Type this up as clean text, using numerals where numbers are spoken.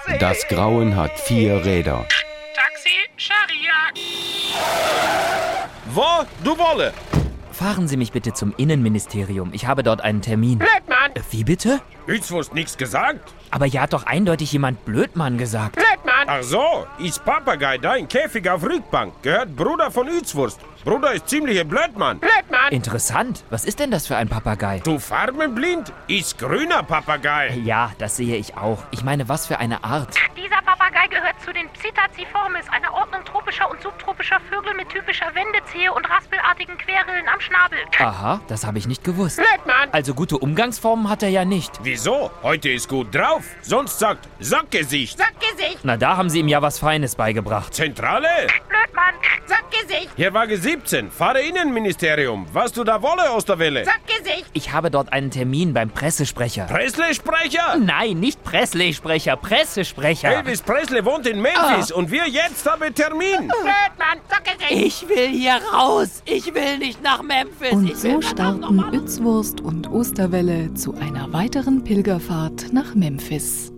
Das Grauen hat 4 Räder. Taxi, Scharia. Wo? Du wolle? Fahren Sie mich bitte zum Innenministerium. Ich habe dort einen Termin. Blödmann. Wie bitte? Ützwurst nix gesagt? Aber hier hat doch eindeutig jemand Blödmann gesagt. Blödmann. Ach so, ist Papagei da in Käfig auf Rückbank. Gehört Bruder von Ützwurst. Bruder ist ziemlich ein Blödmann. Blödmann. Interessant. Was ist denn das für ein Papagei? Du farbenblind? Ist grüner Papagei. Ja, das sehe ich auch. Ich meine, was für eine Art. Dieser Papagei gehört zu den Psittaciformes, einer Ordnung tropischer und subtropischer Vögel mit typischer Wendezehe und raspelartigen Querrillen am Schnabel. Aha, das habe ich nicht gewusst. Blödmann. Also gute Umgangsformen hat er ja nicht. Wieso? Heute ist gut drauf. Sonst sagt Sackgesicht. Sackgesicht. Na, da haben Sie ihm ja was Feines beigebracht. Zentrale? Blödmann. Sackgesicht. Hier Waage 17. Fahre Innenministerium. Was du da wolle aus der Welle? Sackgesicht. Ich habe dort einen Termin beim Pressesprecher. Presley-Sprecher? Nein, nicht Presley-Sprecher, Pressesprecher. Elvis Presley wohnt in Memphis und wir jetzt haben Termin. Blödmann. Sackgesicht. Ich will hier raus. Ich will nicht nach Memphis. Und so starten Ützwurst und Osterwelle zu einer weiteren Pilgerfahrt nach Memphis.